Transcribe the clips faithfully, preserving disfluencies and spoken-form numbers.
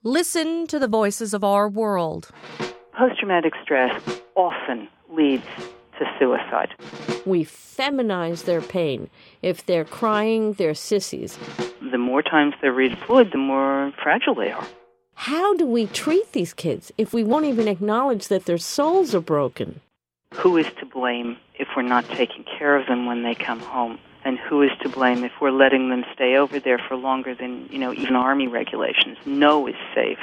Listen to the voices of our world. Post-traumatic stress often leads to suicide. We feminize their pain. If they're crying, they're sissies. The more times they're redeployed, the more fragile they are. How do we treat these kids if we won't even acknowledge that their souls are broken? Who is to blame if we're not taking care of them when they come home? And who is to blame if we're letting them stay over there for longer than, you know, even Army regulations? No is safe.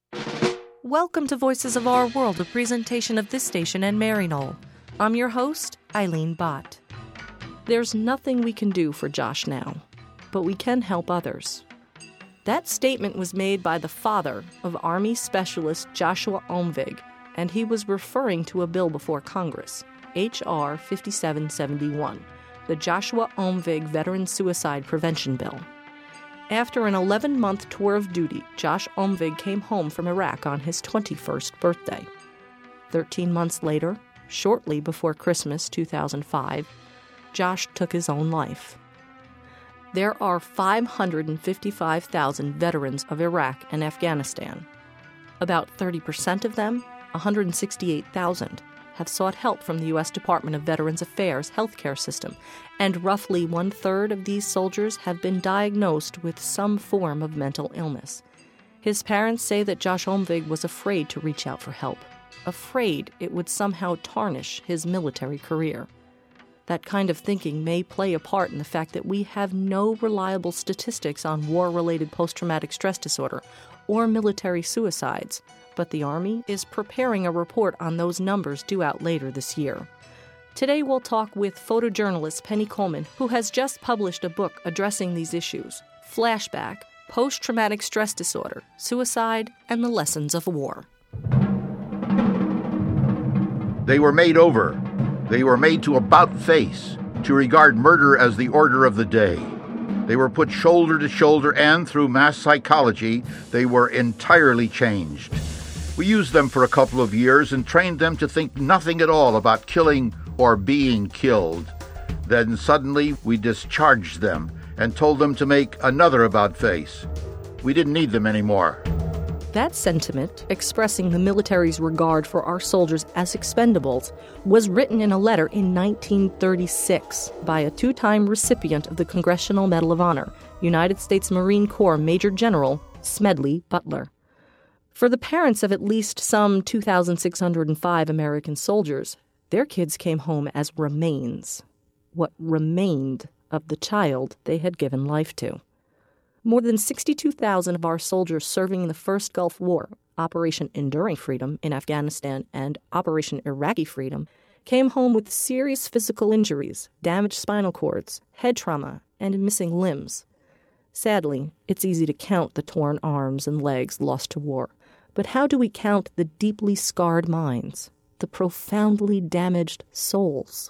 Welcome to Voices of Our World, a presentation of this station and Maryknoll. I'm your host, Eileen Bott. There's nothing we can do for Josh now, but we can help others. That statement was made by the father of Army Specialist Joshua Olmvig, and he was referring to a bill before Congress, H R fifty-seven seventy-one. The Joshua Olmvig Veteran Suicide Prevention Bill. After an eleven-month tour of duty, Josh Olmvig came home from Iraq on his twenty-first birthday. Thirteen months later, shortly before Christmas two thousand five, Josh took his own life. There are five hundred fifty-five thousand veterans of Iraq and Afghanistan. About thirty percent of them, one hundred sixty-eight thousand, have sought help from the U S Department of Veterans Affairs healthcare system, and roughly one-third of these soldiers have been diagnosed with some form of mental illness. His parents say that Josh Olmvig was afraid to reach out for help, afraid it would somehow tarnish his military career. That kind of thinking may play a part in the fact that we have no reliable statistics on war-related post-traumatic stress disorder or military suicides, but the Army is preparing a report on those numbers due out later this year. Today we'll talk with photojournalist Penny Coleman, who has just published a book addressing these issues, Flashback, Post-Traumatic Stress Disorder, Suicide, and the Lessons of War. They were made over. They were made to about-face, to regard murder as the order of the day. They were put shoulder to shoulder, and through mass psychology, they were entirely changed. We used them for a couple of years and trained them to think nothing at all about killing or being killed. Then suddenly we discharged them and told them to make another about-face. We didn't need them anymore. That sentiment, expressing the military's regard for our soldiers as expendables, was written in a letter in nineteen thirty-six by a two-time recipient of the Congressional Medal of Honor, United States Marine Corps Major General Smedley Butler. For the parents of at least some two thousand six hundred five American soldiers, their kids came home as remains, what remained of the child they had given life to. More than sixty-two thousand of our soldiers serving in the First Gulf War, Operation Enduring Freedom in Afghanistan and Operation Iraqi Freedom, came home with serious physical injuries, damaged spinal cords, head trauma, and missing limbs. Sadly, it's easy to count the torn arms and legs lost to war. But how do we count the deeply scarred minds, the profoundly damaged souls?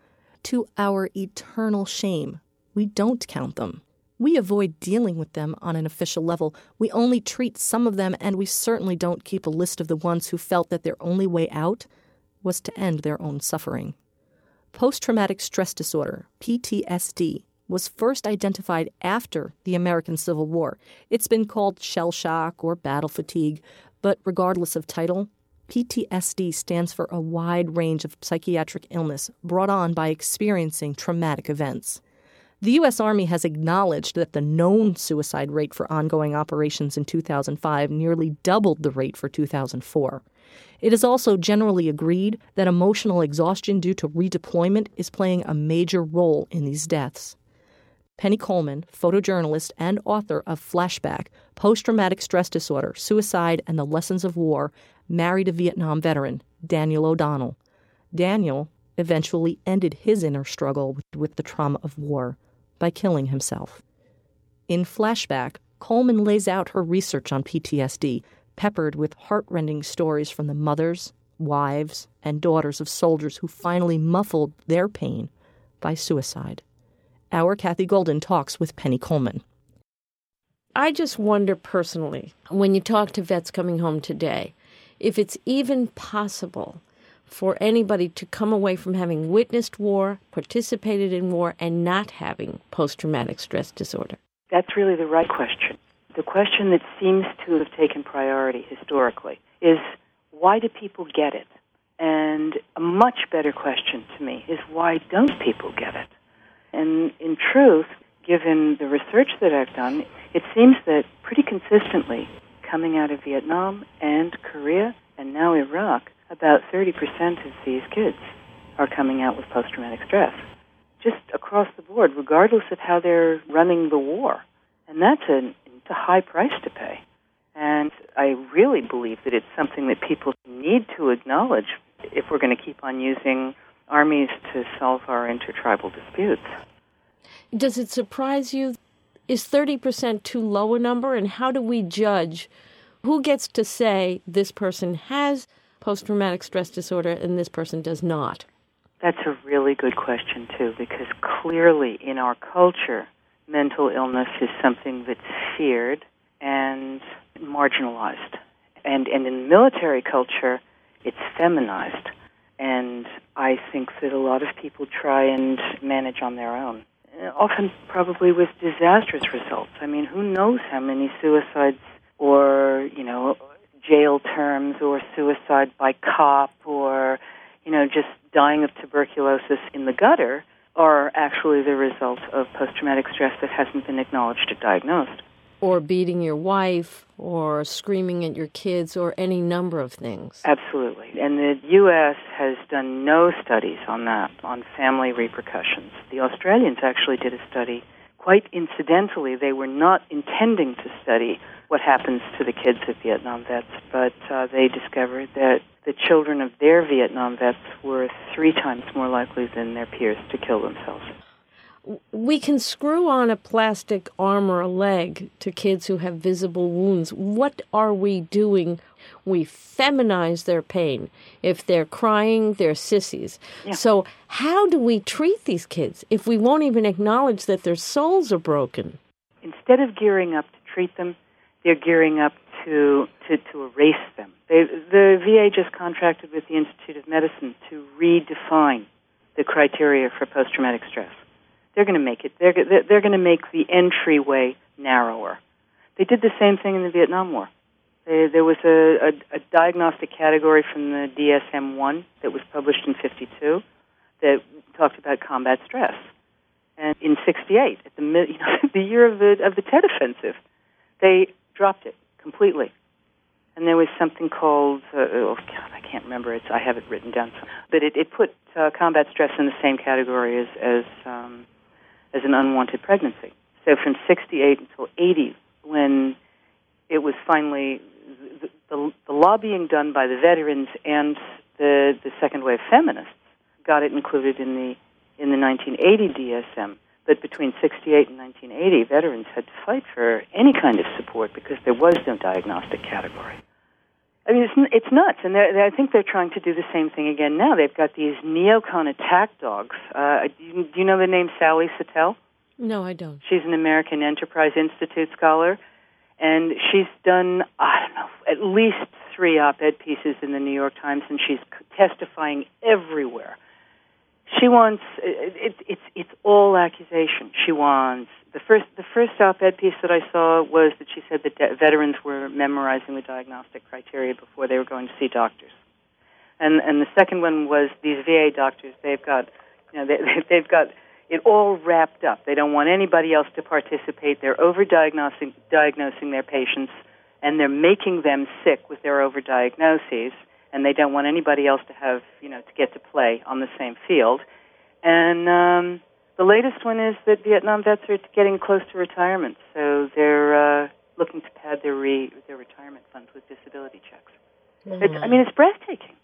To our eternal shame, we don't count them. We avoid dealing with them on an official level. We only treat some of them, and we certainly don't keep a list of the ones who felt that their only way out was to end their own suffering. Post-traumatic stress disorder, P T S D, was first identified after the American Civil War. It's been called shell shock or battle fatigue, but regardless of title, P T S D stands for a wide range of psychiatric illness brought on by experiencing traumatic events. The U S. Army has acknowledged that the known suicide rate for ongoing operations in two thousand five nearly doubled the rate for two thousand four. It is also generally agreed that emotional exhaustion due to redeployment is playing a major role in these deaths. Penny Coleman, photojournalist and author of Flashback, Post-Traumatic Stress Disorder, Suicide, and the Lessons of War, married a Vietnam veteran, Daniel O'Donnell. Daniel eventually ended his inner struggle with, with the trauma of war by killing himself. In Flashback, Coleman lays out her research on P T S D, peppered with heartrending stories from the mothers, wives, and daughters of soldiers who finally muffled their pain by suicide. Our Kathy Golden talks with Penny Coleman. I just wonder personally, when you talk to vets coming home today, if it's even possible for anybody to come away from having witnessed war, participated in war, and not having post-traumatic stress disorder. That's really the right question. the question that seems to have taken priority historically is, why do people get it? And a much better question to me is, why don't people get it? And in truth, given the research that I've done, it seems that pretty consistently, coming out of Vietnam and Korea and now Iraq, about thirty percent of these kids are coming out with post-traumatic stress, just across the board, regardless of how they're running the war. And that's a, it's a high price to pay. And I really believe that it's something that people need to acknowledge if we're going to keep on using armies to solve our intertribal disputes. Does it surprise you? Is thirty percent too low a number? And how do we judge who gets to say this person has post-traumatic stress disorder and this person does not? That's a really good question, too, because clearly in our culture, mental illness is something that's feared and marginalized. And, and in military culture, it's feminized. And I think that a lot of people try and manage on their own, often probably with disastrous results. I mean, who knows how many suicides or, you know, jail terms or suicide by cop or, you know, just dying of tuberculosis in the gutter are actually the result of post-traumatic stress that hasn't been acknowledged or diagnosed. Or beating your wife, or screaming at your kids, or any number of things. Absolutely. And the U S has done no studies on that, on family repercussions. The Australians actually did a study. Quite incidentally, they were not intending to study what happens to the kids of Vietnam vets, but uh, they discovered that the children of their Vietnam vets were three times more likely than their peers to kill themselves. We can screw on a plastic arm or a leg to kids who have visible wounds. What are we doing? We feminize their pain. If they're crying, they're sissies. Yeah. So how do we treat these kids if we won't even acknowledge that their souls are broken? Instead of gearing up to treat them, they're gearing up to to, to erase them. They, the V A just contracted with the Institute of Medicine to redefine the criteria for post-traumatic stress. They're going to make it. They're they're going to make the entryway narrower. They did the same thing in the Vietnam War. They, there was a, a, a diagnostic category from the D S M one that was published in fifty-two that talked about combat stress. And in sixty-eight, at the you know the year of the of the Tet Offensive, they dropped it completely. And there was something called uh, oh God, I can't remember. It's I have it written down, but it, it put uh, combat stress in the same category as as um, as an unwanted pregnancy. So from sixty-eight until eighty, when it was finally the, the, the lobbying done by the veterans and the the second wave feminists got it included in the in the nineteen eighty D S M. But between sixty-eight and nineteen eighty, veterans had to fight for any kind of support because there was no diagnostic category. I mean, it's, it's nuts, and they're, they're, I think they're trying to do the same thing again now. They've got these neocon attack dogs. Uh, do, you, do you know the name Sally Satel? No, I don't. She's an American Enterprise Institute scholar, and she's done, I don't know, at least three op-ed pieces in the New York Times, and she's testifying everywhere. She wants, it, it, it's it's all accusation. She wants, the first the first op-ed piece that I saw was that she said that de- veterans were memorizing the diagnostic criteria before they were going to see doctors. And and the second one was these V A doctors, they've got, you know, they, they've got it all wrapped up. They don't want anybody else to participate. They're over-diagnosing diagnosing their patients, and they're making them sick with their overdiagnoses. And they don't want anybody else to have, you know, to get to play on the same field. And um, the latest one is that Vietnam vets are getting close to retirement, so they're uh, looking to pad their re- their retirement funds with disability checks. Mm-hmm. It's, I mean, it's breathtaking.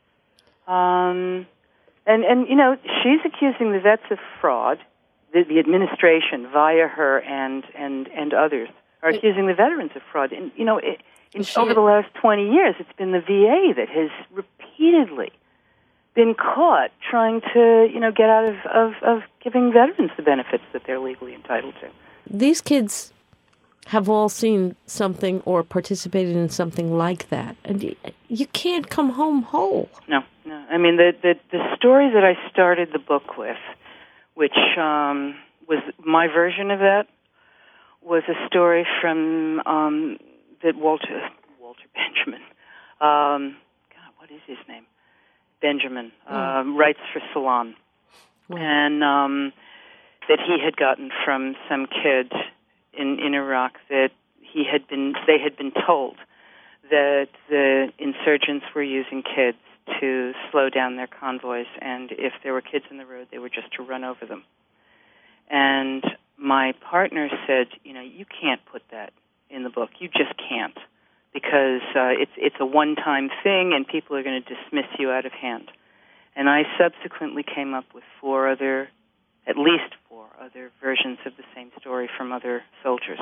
Um, and, and, you know, she's accusing the vets of fraud. The, the administration, via her and, and, and others, are accusing the veterans of fraud. And, you know, it, In, over the last twenty years, it's been the V A that has repeatedly been caught trying to, you know, get out of, of, of giving veterans the benefits that they're legally entitled to. These kids have all seen something or participated in something like that, and you, you can't come home whole. No, no. I mean, the, the, the story that I started the book with, which um, was my version of that, was a story from um, that Walter Walter Benjamin, um, God, what is his name? Benjamin uh, mm. writes for Salon, wow. and um, that he had gotten from some kid in, in Iraq that he had been they had been told that the insurgents were using kids to slow down their convoys, and if there were kids in the road, they were just to run over them. And my partner said, you know, you can't put that in the book. You just can't, because uh, it's it's a one-time thing, and people are going to dismiss you out of hand. And I subsequently came up with four other, at least four other versions of the same story from other soldiers.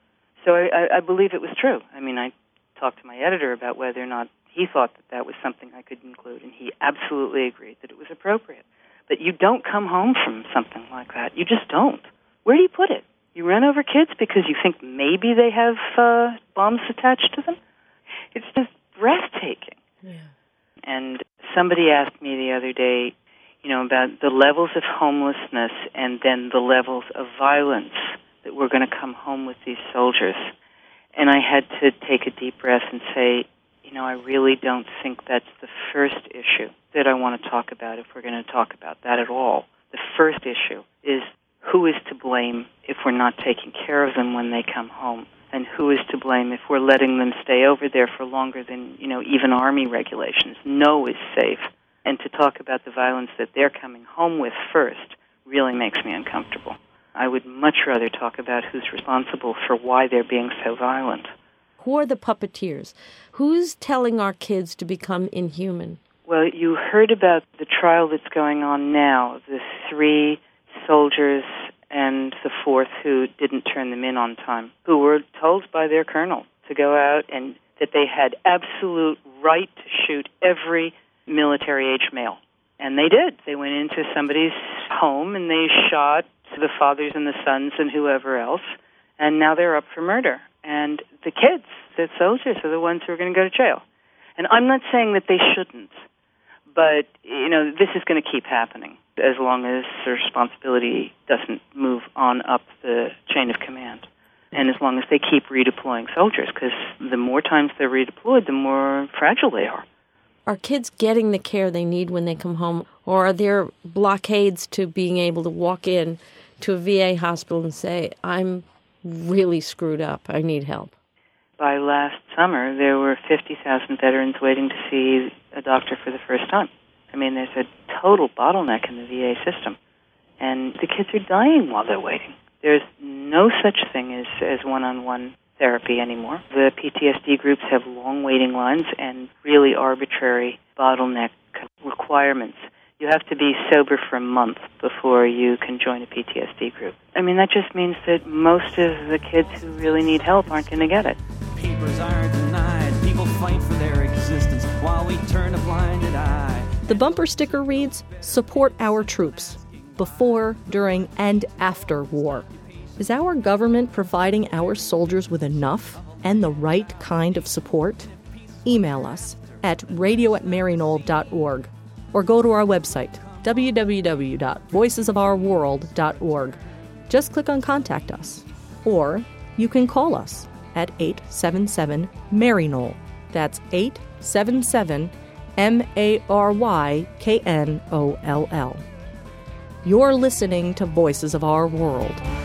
So I, I, I believe it was true. I mean, I talked to my editor about whether or not he thought that that was something I could include, and he absolutely agreed that it was appropriate. But you don't come home from something like that. You just don't. Where do you put it? You run over kids because you think maybe they have uh, bombs attached to them? It's just breathtaking. Yeah. And somebody asked me the other day, you know, about the levels of homelessness and then the levels of violence that were going to come home with these soldiers. And I had to take a deep breath and say, you know, I really don't think that's the first issue that I want to talk about if we're going to talk about that at all. The first issue is who is to blame if we're not taking care of them when they come home, and who is to blame if we're letting them stay over there for longer than, you know, even Army regulations know is safe. And to talk about the violence that they're coming home with first really makes me uncomfortable. I would much rather talk about who's responsible for why they're being so violent. Who are the puppeteers? Who's telling our kids to become inhuman? Well, you heard about the trial that's going on now, the three soldiers and the fourth who didn't turn them in on time, who were told by their colonel to go out and that they had absolute right to shoot every military-age male. And they did. They went into somebody's home and they shot the fathers and the sons and whoever else, and now they're up for murder. And the kids, the soldiers, are the ones who are going to go to jail. And I'm not saying that they shouldn't, but, you know, this is going to keep happening as long as the responsibility doesn't move on up the chain of command. And as long as they keep redeploying soldiers, because the more times they're redeployed, the more fragile they are. Are kids getting the care they need when they come home, or are there blockades to being able to walk in to a V A hospital and say, I'm really screwed up, I need help? By last summer, there were fifty thousand veterans waiting to see a doctor for the first time. I mean, there's a total bottleneck in the V A system, and the kids are dying while they're waiting. There's no such thing as, as one-on-one therapy anymore. The P T S D groups have long waiting lines and really arbitrary bottleneck requirements. You have to be sober for a month before you can join a P T S D group. I mean, that just means that most of the kids who really need help aren't going to get it. Papers aren't denied. People fight for their existence while we turn a blinded eye. The bumper sticker reads, "Support our troops, before, during, and after war." Is our government providing our soldiers with enough and the right kind of support? Email us at radio at maryknoll dot org or go to our website, w w w dot voices of our world dot org. Just click on Contact Us. Or you can call us at eight seven seven Mary Knoll. That's eight seven seven M A R Y K N O L L. You're listening to Voices of Our World.